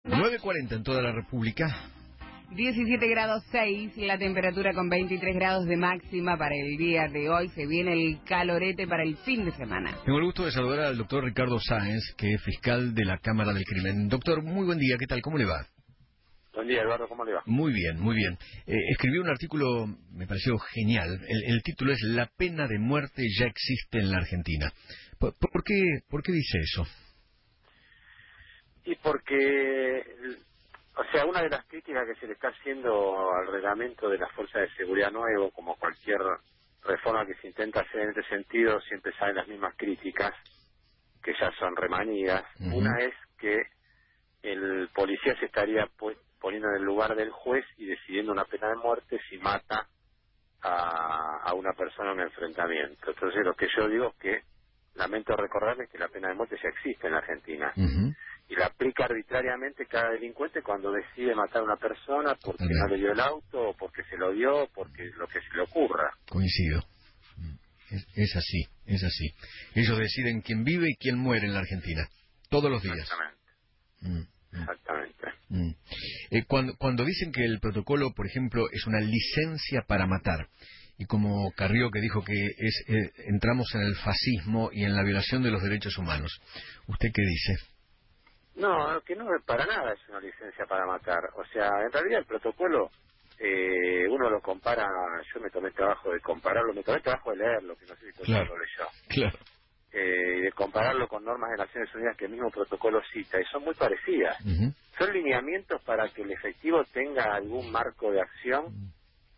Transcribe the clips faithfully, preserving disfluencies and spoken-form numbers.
nueve cuarenta en toda la República. diecisiete grados seis, la temperatura con veintitrés grados de máxima para el día de hoy. Se viene el calorete para el fin de semana. Tengo el gusto de saludar al doctor Ricardo Sáenz, que es fiscal de la Cámara del Crimen. Doctor, muy buen día, ¿qué tal? ¿Cómo le va? Buen día, Eduardo, ¿cómo le va? Muy bien, muy bien. Eh, escribió un artículo, me pareció genial. El, el título es "La pena de muerte ya existe en la Argentina". ¿Por, por, qué, por qué dice eso? Y porque, o sea, una de las críticas que se le está haciendo al reglamento de las fuerzas de seguridad nuevo, como cualquier reforma que se intenta hacer en este sentido, siempre salen las mismas críticas, que ya son remanidas. Uh-huh. Una es que el policía se estaría pues, poniendo en el lugar del juez y decidiendo una pena de muerte si mata a, a una persona en un enfrentamiento. Entonces, lo que yo digo es que lamento recordarles que la pena de muerte ya existe en la Argentina. Uh-huh. Y la aplica arbitrariamente cada delincuente cuando decide matar a una persona porque no le dio el auto, o porque se lo dio, o porque lo que se le ocurra. Coincido. Es, es así, es así. Ellos deciden quién vive y quién muere en la Argentina. Todos los días. Exactamente. Mm. Exactamente. Mm. Eh, cuando, cuando dicen que el protocolo, por ejemplo, es una licencia para matar, y como Carrió que dijo que es eh, entramos en el fascismo y en la violación de los derechos humanos, ¿usted qué dice? No, que no para nada es una licencia para matar. O sea, en realidad el protocolo, eh, uno lo compara, yo me tomé el trabajo de compararlo, me tomé el trabajo de leerlo, que no sé si claro, lo leyó. Claro. Eh, de compararlo con normas de Naciones Unidas que el mismo protocolo cita, y son muy parecidas. Uh-huh. Son lineamientos para que el efectivo tenga algún marco de acción, uh-huh.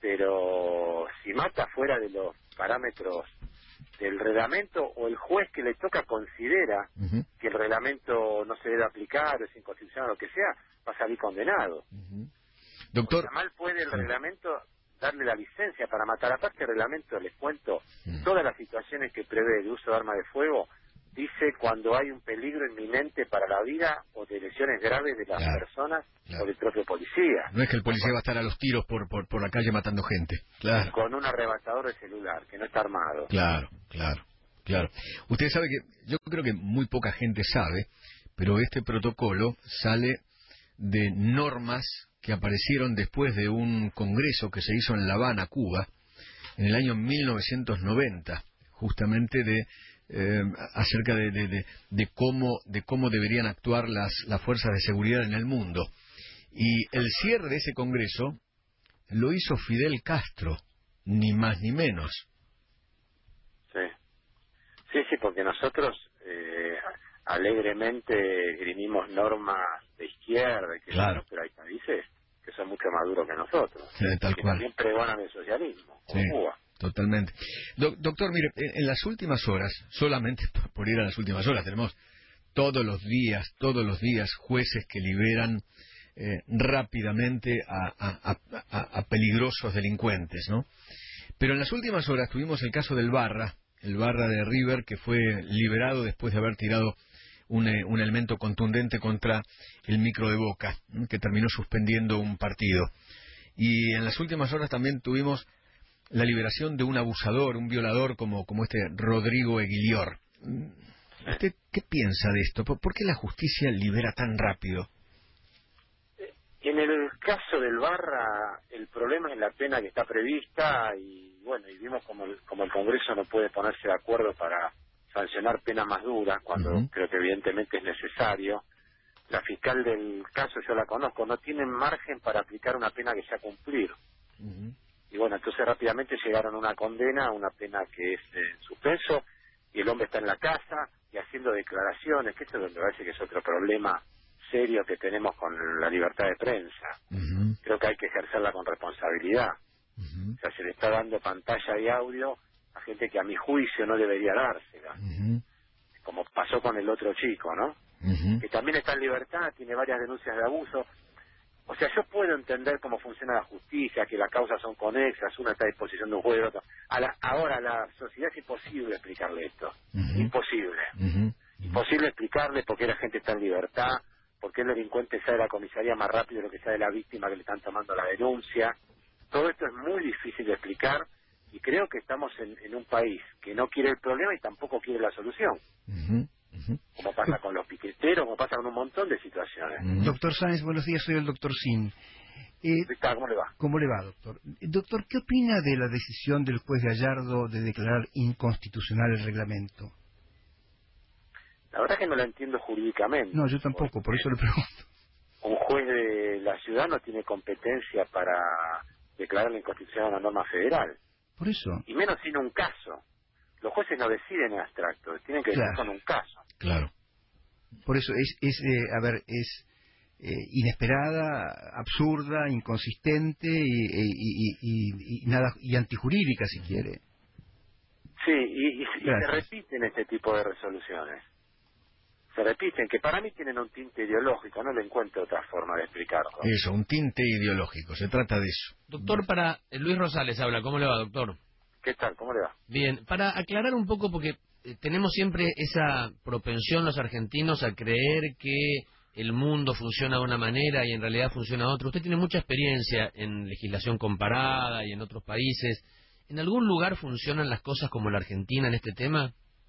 pero si mata fuera de los parámetros del reglamento, o el juez que le toca considera uh-huh. que el reglamento no se debe aplicar, o es inconstitucional o lo que sea, va a salir condenado. Uh-huh. Doctor, o sea, mal puede el reglamento darle la licencia para matar. Aparte el reglamento, les cuento, uh-huh. todas las situaciones que prevé el uso de arma de fuego, dice cuando hay un peligro inminente para la vida o de lesiones graves de las claro, personas claro. o del propio policía. No es que el policía va a estar a los tiros por por, por la calle matando gente. Claro. Con un arrebatador de celular, que no está armado. Claro, claro, claro. Usted sabe que, yo creo que muy poca gente sabe, pero este protocolo sale de normas que aparecieron después de un congreso que se hizo en La Habana, Cuba, en el año mil novecientos noventa, justamente de Eh, acerca de, de, de, de cómo de cómo deberían actuar las, las fuerzas de seguridad en el mundo. Y el cierre de ese congreso lo hizo Fidel Castro, ni más ni menos. Sí, sí, sí, porque nosotros eh, alegremente grimimos normas de izquierda, que claro. no, pero hay países que son mucho más duros que nosotros, sí, tal que cual. también pregonan el socialismo, como sí. Cuba. Totalmente. Do- doctor, mire, en, en las últimas horas, solamente por ir a las últimas horas, tenemos todos los días, todos los días jueces que liberan eh, rápidamente a, a, a, a peligrosos delincuentes, ¿no? Pero en las últimas horas tuvimos el caso del Barra, el Barra de River, que fue liberado después de haber tirado un, eh, un elemento contundente contra el Micro de Boca, ¿no? Que terminó suspendiendo un partido. Y en las últimas horas también tuvimos la liberación de un abusador, un violador como, como este Rodrigo Eguilior. ¿Usted qué piensa de esto? ¿Por, ¿Por qué la justicia libera tan rápido? En el caso del Barra, el problema es la pena que está prevista y bueno, y vimos como el, como el Congreso no puede ponerse de acuerdo para sancionar penas más duras, cuando uh-huh. creo que evidentemente es necesario. La fiscal del caso, yo la conozco, no tiene margen para aplicar una pena que ya cumplir. Uh-huh. Y bueno, entonces rápidamente llegaron a una condena, una pena que es en suspenso, y el hombre está en la casa y haciendo declaraciones, que esto me parece que es otro problema serio que tenemos con la libertad de prensa. Uh-huh. Creo que hay que ejercerla con responsabilidad. Uh-huh. O sea, se le está dando pantalla y audio a gente que a mi juicio no debería dársela. Uh-huh. Como pasó con el otro chico, ¿no? Uh-huh. Que también está en libertad, tiene varias denuncias de abuso. O sea, yo puedo entender cómo funciona la justicia, que las causas son conexas, una está a disposición de un juez, otro. A la, ahora, a la sociedad es imposible explicarle esto. Uh-huh. Imposible. Uh-huh. Imposible explicarle por qué la gente está en libertad, por qué el delincuente sale de la comisaría más rápido de lo que sale la víctima que le están tomando la denuncia. Todo esto es muy difícil de explicar y creo que estamos en, en un país que no quiere el problema y tampoco quiere la solución. Uh-huh. Uh-huh. Como pasa con los piqueteros, como pasa con un montón de situaciones. Uh-huh. Doctor Sáenz, buenos días, soy el doctor Sin. Eh, ¿Cómo le va? ¿Cómo le va, doctor? Doctor, ¿qué opina de la decisión del juez Gallardo de declarar inconstitucional el reglamento? La verdad que no la entiendo jurídicamente. No, yo tampoco, por eso le pregunto. Un juez de la ciudad no tiene competencia para declarar la inconstitucional de una norma federal. Por eso. Y menos sin un caso. Los jueces no deciden en abstracto, tienen que decir Claro. con un caso. Claro. Por eso es, es eh, a ver, es eh, inesperada, absurda, inconsistente y, y, y, y, y nada y antijurídica, si quiere. Sí, y, y, y se Gracias. repiten este tipo de resoluciones. Se repiten, que para mí tienen un tinte ideológico, no le encuentro otra forma de explicarlo. Eso, un tinte ideológico, se trata de eso. Doctor, para eh, Luis Rosales habla, ¿cómo le va, doctor? ¿Qué tal? ¿Cómo le va? Bien, para aclarar un poco, porque eh, tenemos siempre esa propensión los argentinos a creer que el mundo funciona de una manera y en realidad funciona de otra. Usted tiene mucha experiencia en legislación comparada y en otros países. ¿En algún lugar funcionan las cosas como la Argentina en este tema?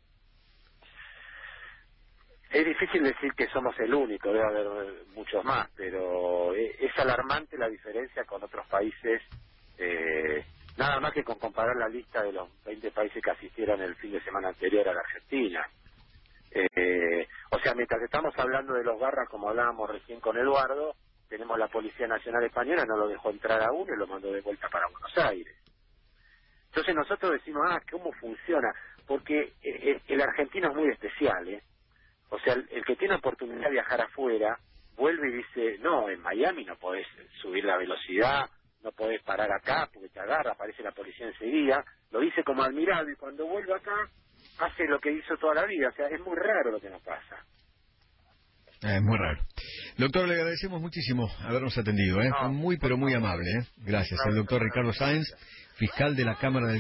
Es difícil decir que somos el único, debe haber muchos más, pero es alarmante la diferencia con otros países, eh, nada más que con comparar la lista de los veinte países que asistieron el fin de semana anterior a la Argentina. Eh, o sea, mientras estamos hablando de los barras, como hablábamos recién con Eduardo, tenemos la Policía Nacional Española, no lo dejó entrar a uno y lo mandó de vuelta para Buenos Aires. Entonces nosotros decimos, ah, ¿cómo funciona? Porque eh, el argentino es muy especial, ¿eh? O sea, el, el que tiene oportunidad de viajar afuera, vuelve y dice, no, en Miami no podés subir la velocidad, no podés parar acá porque te agarra, aparece la policía enseguida, lo dice como admirado y cuando vuelve acá hace lo que hizo toda la vida. O sea, es muy raro lo que nos pasa. Es muy raro. Doctor, le agradecemos muchísimo habernos atendido, ¿eh? No, Fue muy, pero muy amable, ¿eh? Gracias. El doctor Ricardo Sáenz, fiscal de la Cámara del